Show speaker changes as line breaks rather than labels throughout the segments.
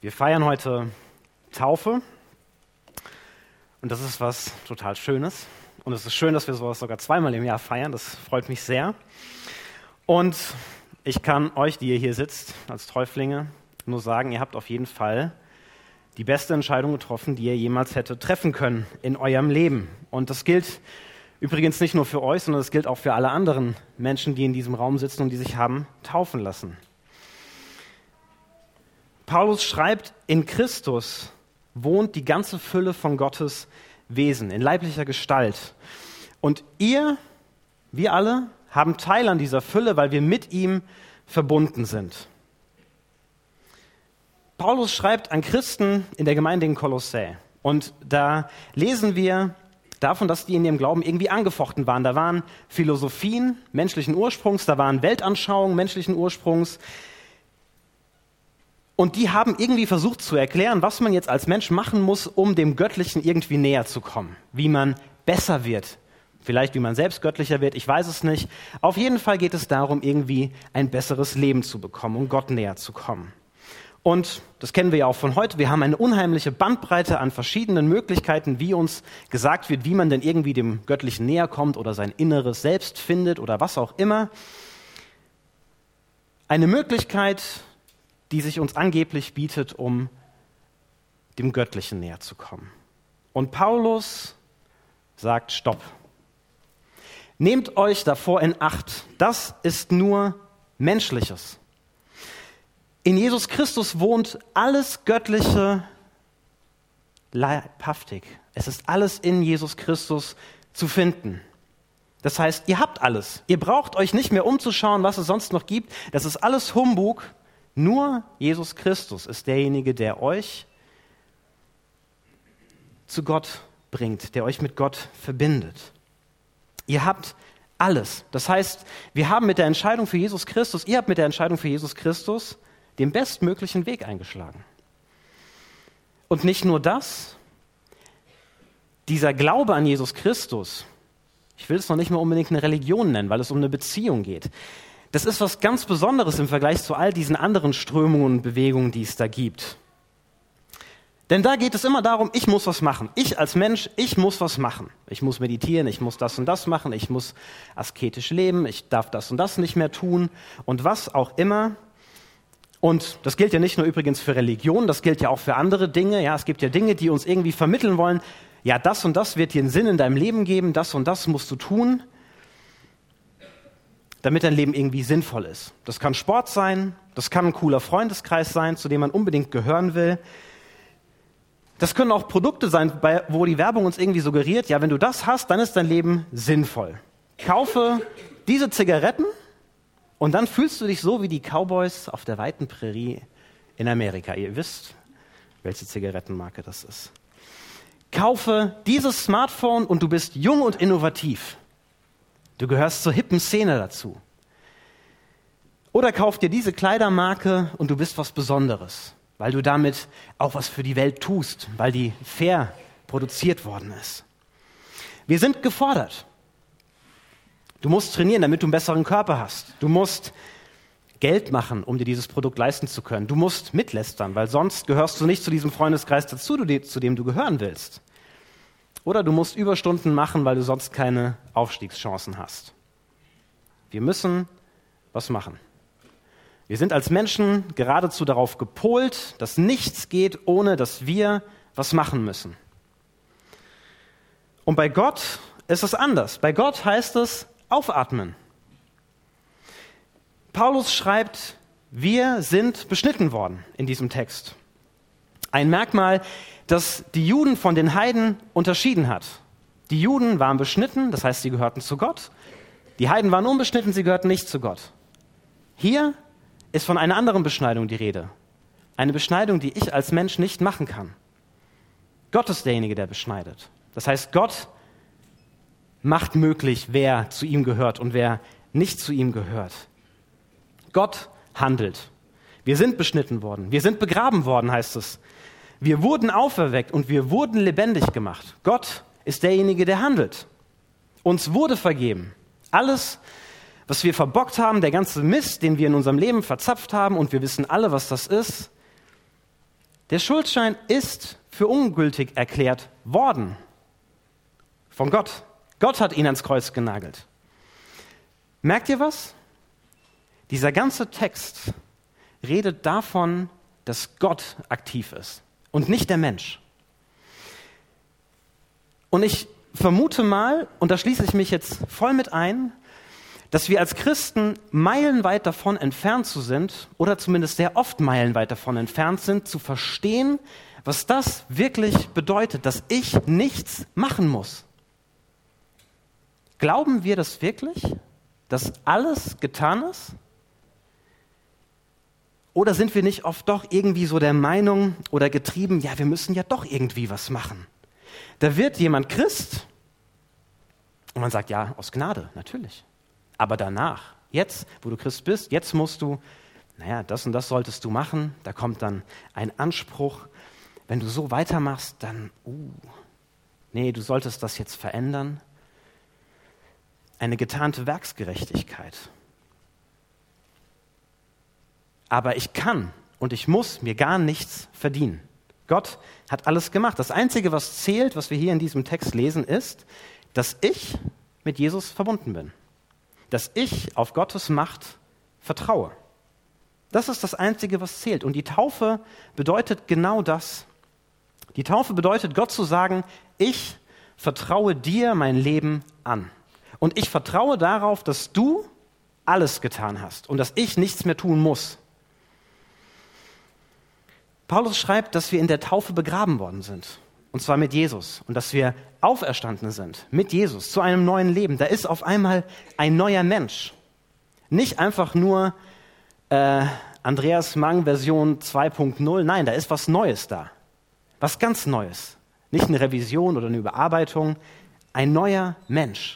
Wir feiern heute Taufe und das ist was total Schönes. Und es ist schön, dass wir sowas sogar zweimal im Jahr feiern. Das freut mich sehr. Und ich kann euch, die ihr hier sitzt, als Täuflinge, nur sagen, ihr habt auf jeden Fall die beste Entscheidung getroffen, die ihr jemals hättet treffen können in eurem Leben. Und das gilt übrigens nicht nur für euch, sondern das gilt auch für alle anderen Menschen, die in diesem Raum sitzen und die sich haben taufen lassen. Paulus schreibt, in Christus wohnt die ganze Fülle von Gottes Wesen in leiblicher Gestalt. Und wir alle, haben Teil an dieser Fülle, weil wir mit ihm verbunden sind. Paulus schreibt an Christen in der Gemeinde in Kolossä. Und da lesen wir davon, dass die in ihrem Glauben irgendwie angefochten waren. Da waren Philosophien menschlichen Ursprungs, da waren Weltanschauungen menschlichen Ursprungs. Und die haben irgendwie versucht zu erklären, was man jetzt als Mensch machen muss, um dem Göttlichen irgendwie näher zu kommen. Wie man besser wird. Vielleicht wie man selbst göttlicher wird, ich weiß es nicht. Auf jeden Fall geht es darum, irgendwie ein besseres Leben zu bekommen, um Gott näher zu kommen. Und das kennen wir ja auch von heute. Wir haben eine unheimliche Bandbreite an verschiedenen Möglichkeiten, wie uns gesagt wird, wie man denn irgendwie dem Göttlichen näher kommt oder sein inneres Selbst findet oder was auch immer. Eine Möglichkeit, die sich uns angeblich bietet, um dem Göttlichen näher zu kommen. Und Paulus sagt, stopp. Nehmt euch davor in Acht. Das ist nur Menschliches. In Jesus Christus wohnt alles Göttliche leibhaftig. Es ist alles in Jesus Christus zu finden. Das heißt, ihr habt alles. Ihr braucht euch nicht mehr umzuschauen, was es sonst noch gibt. Das ist alles Humbug. Nur Jesus Christus ist derjenige, der euch zu Gott bringt, der euch mit Gott verbindet. Ihr habt alles. Das heißt, wir haben mit der Entscheidung für Jesus Christus, ihr habt mit der Entscheidung für Jesus Christus den bestmöglichen Weg eingeschlagen. Und nicht nur das, dieser Glaube an Jesus Christus, ich will es noch nicht mal unbedingt eine Religion nennen, weil es um eine Beziehung geht. Das ist was ganz Besonderes im Vergleich zu all diesen anderen Strömungen und Bewegungen, die es da gibt. Denn da geht es immer darum, ich muss was machen. Ich als Mensch, ich muss was machen. Ich muss meditieren, ich muss das und das machen, ich muss asketisch leben, ich darf das und das nicht mehr tun und was auch immer. Und das gilt ja nicht nur übrigens für Religion, das gilt ja auch für andere Dinge. Ja, es gibt ja Dinge, die uns irgendwie vermitteln wollen, ja, das und das wird dir einen Sinn in deinem Leben geben, das und das musst du tun, damit dein Leben irgendwie sinnvoll ist. Das kann Sport sein, das kann ein cooler Freundeskreis sein, zu dem man unbedingt gehören will. Das können auch Produkte sein, wo die Werbung uns irgendwie suggeriert, ja, wenn du das hast, dann ist dein Leben sinnvoll. Kaufe diese Zigaretten und dann fühlst du dich so wie die Cowboys auf der weiten Prärie in Amerika. Ihr wisst, welche Zigarettenmarke das ist. Kaufe dieses Smartphone und du bist jung und innovativ. Du gehörst zur hippen Szene dazu. Oder kauf dir diese Kleidermarke und du bist was Besonderes, weil du damit auch was für die Welt tust, weil die fair produziert worden ist. Wir sind gefordert. Du musst trainieren, damit du einen besseren Körper hast. Du musst Geld machen, um dir dieses Produkt leisten zu können. Du musst mitlästern, weil sonst gehörst du nicht zu diesem Freundeskreis dazu, zu dem du gehören willst. Oder du musst Überstunden machen, weil du sonst keine Aufstiegschancen hast. Wir müssen was machen. Wir sind als Menschen geradezu darauf gepolt, dass nichts geht, ohne dass wir was machen müssen. Und bei Gott ist es anders. Bei Gott heißt es aufatmen. Paulus schreibt, wir sind beschnitten worden in diesem Text. Ein Merkmal, das die Juden von den Heiden unterschieden hat. Die Juden waren beschnitten, das heißt, sie gehörten zu Gott. Die Heiden waren unbeschnitten, sie gehörten nicht zu Gott. Hier ist von einer anderen Beschneidung die Rede. Eine Beschneidung, die ich als Mensch nicht machen kann. Gott ist derjenige, der beschneidet. Das heißt, Gott macht möglich, wer zu ihm gehört und wer nicht zu ihm gehört. Gott handelt. Wir sind beschnitten worden. Wir sind begraben worden, heißt es. Wir wurden auferweckt und wir wurden lebendig gemacht. Gott ist derjenige, der handelt. Uns wurde vergeben. Alles, was wir verbockt haben, der ganze Mist, den wir in unserem Leben verzapft haben, und wir wissen alle, was das ist, Der Schuldschein ist für ungültig erklärt worden. Von Gott. Gott hat ihn ans Kreuz genagelt. Merkt ihr was? Dieser ganze Text redet davon, dass Gott aktiv ist und nicht der Mensch. Und ich vermute mal, und da schließe ich mich jetzt voll mit ein, dass wir als Christen meilenweit davon entfernt zu sind, oder zumindest sehr oft meilenweit davon entfernt sind, zu verstehen, was das wirklich bedeutet, dass ich nichts machen muss. Glauben wir das wirklich, dass alles getan ist? Oder sind wir nicht oft doch irgendwie so der Meinung oder getrieben, ja, wir müssen ja doch irgendwie was machen? Da wird jemand Christ und man sagt, ja, aus Gnade, natürlich. Aber danach, jetzt, wo du Christ bist, jetzt musst du, das und das solltest du machen. Da kommt dann ein Anspruch. Wenn du so weitermachst, dann, du solltest das jetzt verändern. Eine getarnte Werksgerechtigkeit. Aber ich kann und ich muss mir gar nichts verdienen. Gott hat alles gemacht. Das Einzige, was zählt, was wir hier in diesem Text lesen, ist, dass ich mit Jesus verbunden bin. Dass ich auf Gottes Macht vertraue. Das ist das Einzige, was zählt. Und die Taufe bedeutet genau das. Die Taufe bedeutet, Gott zu sagen, ich vertraue dir mein Leben an. Und ich vertraue darauf, dass du alles getan hast und dass ich nichts mehr tun muss. Paulus schreibt, dass wir in der Taufe begraben worden sind. Und zwar mit Jesus. Und dass wir auferstanden sind mit Jesus zu einem neuen Leben. Da ist auf einmal ein neuer Mensch. Nicht einfach nur Andreas Mang Version 2.0. Nein, da ist was Neues da. Was ganz Neues. Nicht eine Revision oder eine Überarbeitung. Ein neuer Mensch.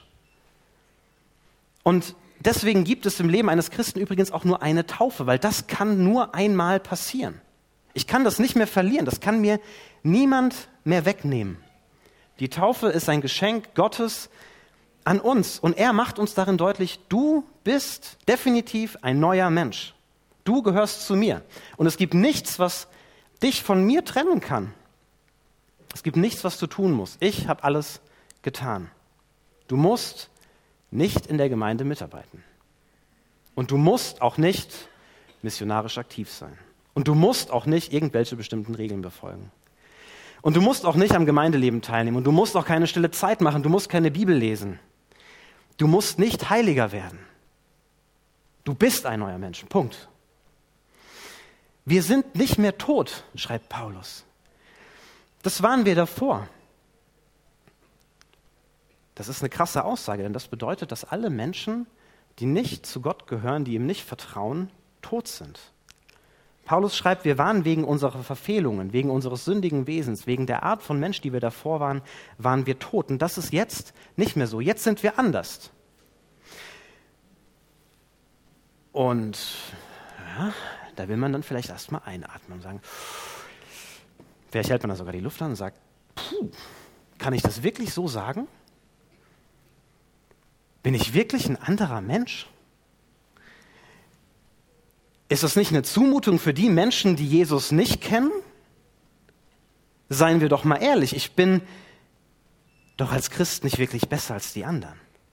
Und deswegen gibt es im Leben eines Christen übrigens auch nur eine Taufe, weil das kann nur einmal passieren. Ich kann das nicht mehr verlieren, das kann mir niemand mehr wegnehmen. Die Taufe ist ein Geschenk Gottes an uns und er macht uns darin deutlich, du bist definitiv ein neuer Mensch. Du gehörst zu mir und es gibt nichts, was dich von mir trennen kann. Es gibt nichts, was du tun musst. Ich habe alles getan. Du musst nicht in der Gemeinde mitarbeiten und du musst auch nicht missionarisch aktiv sein. Und du musst auch nicht irgendwelche bestimmten Regeln befolgen. Und du musst auch nicht am Gemeindeleben teilnehmen. Und du musst auch keine stille Zeit machen. Du musst keine Bibel lesen. Du musst nicht heiliger werden. Du bist ein neuer Mensch. Punkt. Wir sind nicht mehr tot, schreibt Paulus. Das waren wir davor. Das ist eine krasse Aussage, denn das bedeutet, dass alle Menschen, die nicht zu Gott gehören, die ihm nicht vertrauen, tot sind. Paulus schreibt, wir waren wegen unserer Verfehlungen, wegen unseres sündigen Wesens, wegen der Art von Mensch, die wir davor waren, waren wir tot. Und das ist jetzt nicht mehr so. Jetzt sind wir anders. Und da will man dann vielleicht erstmal einatmen und sagen, vielleicht hält man da sogar die Luft an und sagt, kann ich das wirklich so sagen? Bin ich wirklich ein anderer Mensch? Ist das nicht eine Zumutung für die Menschen, die Jesus nicht kennen? Seien wir doch mal ehrlich, ich bin doch als Christ nicht wirklich besser als die anderen.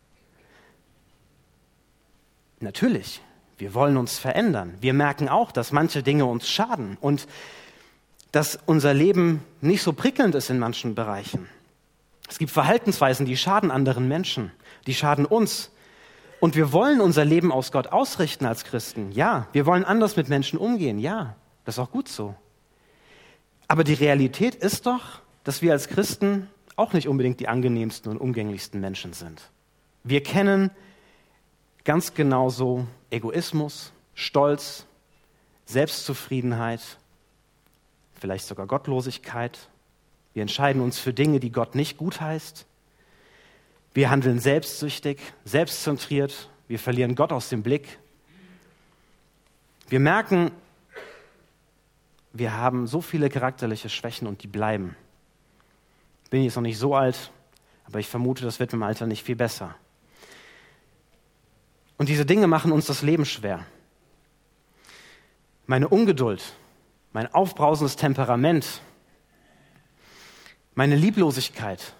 Natürlich, wir wollen uns verändern. Wir merken auch, dass manche Dinge uns schaden und dass unser Leben nicht so prickelnd ist in manchen Bereichen. Es gibt Verhaltensweisen, die schaden anderen Menschen, die schaden uns. Und wir wollen unser Leben aus Gott ausrichten als Christen. Ja, wir wollen anders mit Menschen umgehen. Ja, das ist auch gut so. Aber die Realität ist doch, dass wir als Christen auch nicht unbedingt die angenehmsten und umgänglichsten Menschen sind. Wir kennen ganz genauso Egoismus, Stolz, Selbstzufriedenheit, vielleicht sogar Gottlosigkeit. Wir entscheiden uns für Dinge, die Gott nicht gutheißt. Wir handeln selbstsüchtig, selbstzentriert. Wir verlieren Gott aus dem Blick. Wir merken, wir haben so viele charakterliche Schwächen und die bleiben. Ich bin jetzt noch nicht so alt, aber ich vermute, das wird im Alter nicht viel besser. Und diese Dinge machen uns das Leben schwer. Meine Ungeduld, mein aufbrausendes Temperament, meine Lieblosigkeit.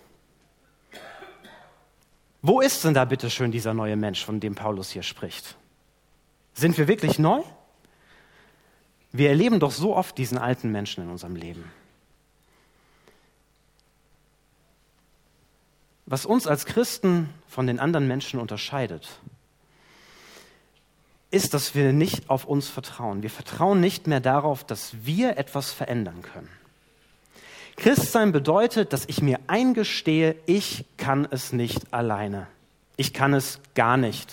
Wo ist denn da bitte schön dieser neue Mensch, von dem Paulus hier spricht? Sind wir wirklich neu? Wir erleben doch so oft diesen alten Menschen in unserem Leben. Was uns als Christen von den anderen Menschen unterscheidet, ist, dass wir nicht auf uns vertrauen. Wir vertrauen nicht mehr darauf, dass wir etwas verändern können. Christsein bedeutet, dass ich mir eingestehe, ich kann es nicht alleine. Ich kann es gar nicht.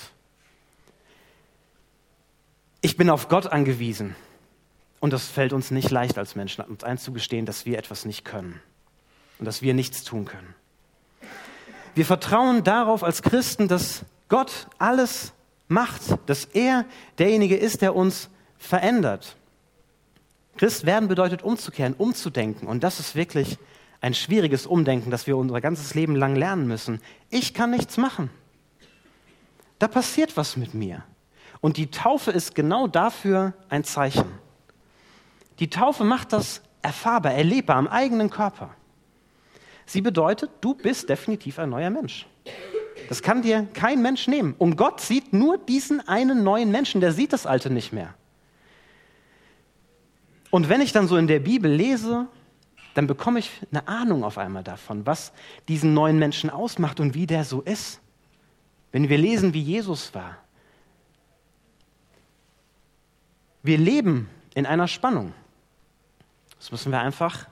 Ich bin auf Gott angewiesen. Und das fällt uns nicht leicht als Menschen, uns einzugestehen, dass wir etwas nicht können und dass wir nichts tun können. Wir vertrauen darauf als Christen, dass Gott alles macht, dass er derjenige ist, der uns verändert. Christ werden bedeutet umzukehren, umzudenken. Und das ist wirklich ein schwieriges Umdenken, das wir unser ganzes Leben lang lernen müssen. Ich kann nichts machen. Da passiert was mit mir. Und die Taufe ist genau dafür ein Zeichen. Die Taufe macht das erfahrbar, erlebbar am eigenen Körper. Sie bedeutet, du bist definitiv ein neuer Mensch. Das kann dir kein Mensch nehmen. Und Gott sieht nur diesen einen neuen Menschen, der sieht das Alte nicht mehr. Und wenn ich dann so in der Bibel lese, dann bekomme ich eine Ahnung auf einmal davon, was diesen neuen Menschen ausmacht und wie der so ist. Wenn wir lesen, wie Jesus war. Wir leben in einer Spannung. Das müssen wir einfach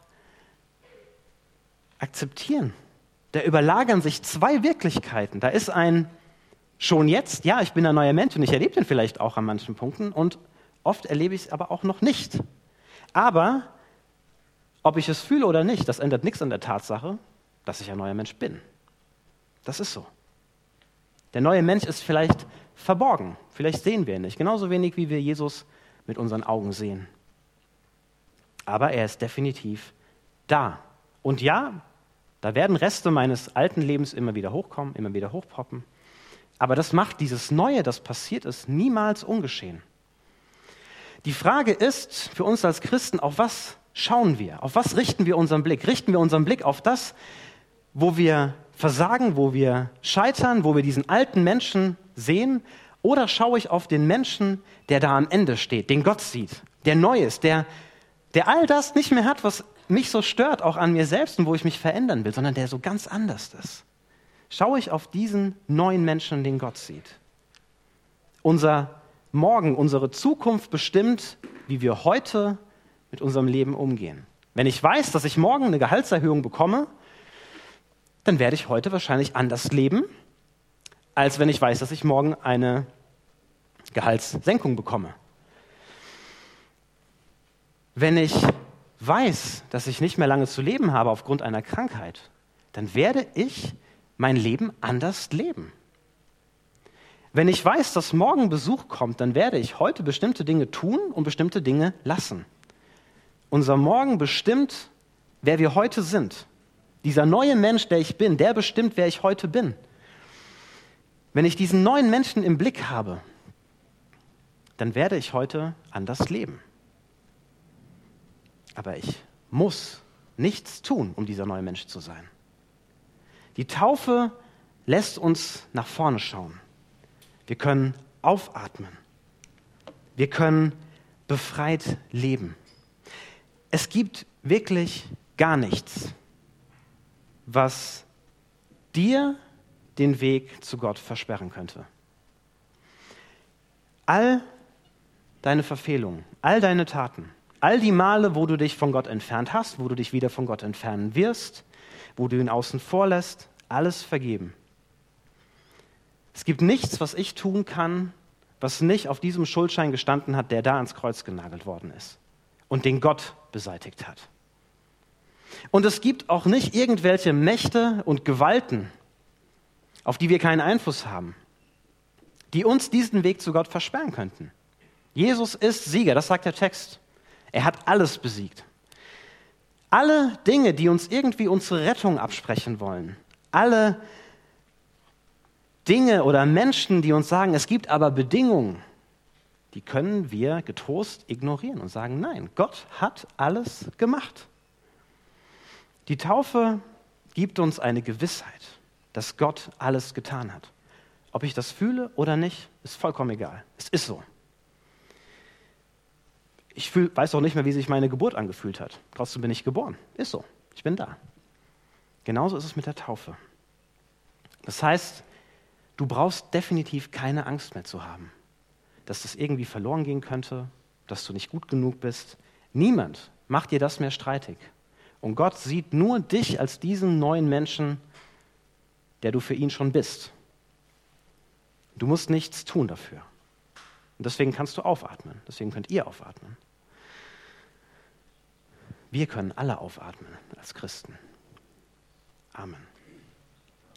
akzeptieren. Da überlagern sich zwei Wirklichkeiten. Da ist ein schon jetzt, ja, ich bin ein neuer Mensch und ich erlebe den vielleicht auch an manchen Punkten und oft erlebe ich es aber auch noch nicht. Aber ob ich es fühle oder nicht, das ändert nichts an der Tatsache, dass ich ein neuer Mensch bin. Das ist so. Der neue Mensch ist vielleicht verborgen, vielleicht sehen wir ihn nicht, genauso wenig wie wir Jesus mit unseren Augen sehen. Aber er ist definitiv da. Und ja, da werden Reste meines alten Lebens immer wieder hochkommen, immer wieder hochpoppen. Aber das macht dieses Neue, das passiert ist, niemals ungeschehen. Die Frage ist für uns als Christen, auf was schauen wir? Auf was richten wir unseren Blick? Richten wir unseren Blick auf das, wo wir versagen, wo wir scheitern, wo wir diesen alten Menschen sehen? Oder schaue ich auf den Menschen, der da am Ende steht, den Gott sieht, der neu ist, der all das nicht mehr hat, was mich so stört, auch an mir selbst und wo ich mich verändern will, sondern der so ganz anders ist. Schaue ich auf diesen neuen Menschen, den Gott sieht. Unser Morgen, unsere Zukunft bestimmt, wie wir heute mit unserem Leben umgehen. Wenn ich weiß, dass ich morgen eine Gehaltserhöhung bekomme, dann werde ich heute wahrscheinlich anders leben, als wenn ich weiß, dass ich morgen eine Gehaltssenkung bekomme. Wenn ich weiß, dass ich nicht mehr lange zu leben habe aufgrund einer Krankheit, dann werde ich mein Leben anders leben. Wenn ich weiß, dass morgen Besuch kommt, dann werde ich heute bestimmte Dinge tun und bestimmte Dinge lassen. Unser Morgen bestimmt, wer wir heute sind. Dieser neue Mensch, der ich bin, der bestimmt, wer ich heute bin. Wenn ich diesen neuen Menschen im Blick habe, dann werde ich heute anders leben. Aber ich muss nichts tun, um dieser neue Mensch zu sein. Die Taufe lässt uns nach vorne schauen. Wir können aufatmen. Wir können befreit leben. Es gibt wirklich gar nichts, was dir den Weg zu Gott versperren könnte. All deine Verfehlungen, all deine Taten, all die Male, wo du dich von Gott entfernt hast, wo du dich wieder von Gott entfernen wirst, wo du ihn außen vor lässt, alles vergeben. Es gibt nichts, was ich tun kann, was nicht auf diesem Schuldschein gestanden hat, der da ans Kreuz genagelt worden ist und den Gott beseitigt hat. Und es gibt auch nicht irgendwelche Mächte und Gewalten, auf die wir keinen Einfluss haben, die uns diesen Weg zu Gott versperren könnten. Jesus ist Sieger, das sagt der Text. Er hat alles besiegt. Alle Dinge, die uns irgendwie unsere Rettung absprechen wollen, alle Dinge oder Menschen, die uns sagen, es gibt aber Bedingungen, die können wir getrost ignorieren und sagen, nein, Gott hat alles gemacht. Die Taufe gibt uns eine Gewissheit, dass Gott alles getan hat. Ob ich das fühle oder nicht, ist vollkommen egal. Es ist so. Ich weiß auch nicht mehr, wie sich meine Geburt angefühlt hat. Trotzdem bin ich geboren. Ist so. Ich bin da. Genauso ist es mit der Taufe. Das heißt, du brauchst definitiv keine Angst mehr zu haben, dass das irgendwie verloren gehen könnte, dass du nicht gut genug bist. Niemand macht dir das mehr streitig. Und Gott sieht nur dich als diesen neuen Menschen, der du für ihn schon bist. Du musst nichts tun dafür. Und deswegen kannst du aufatmen. Deswegen könnt ihr aufatmen. Wir können alle aufatmen als Christen. Amen.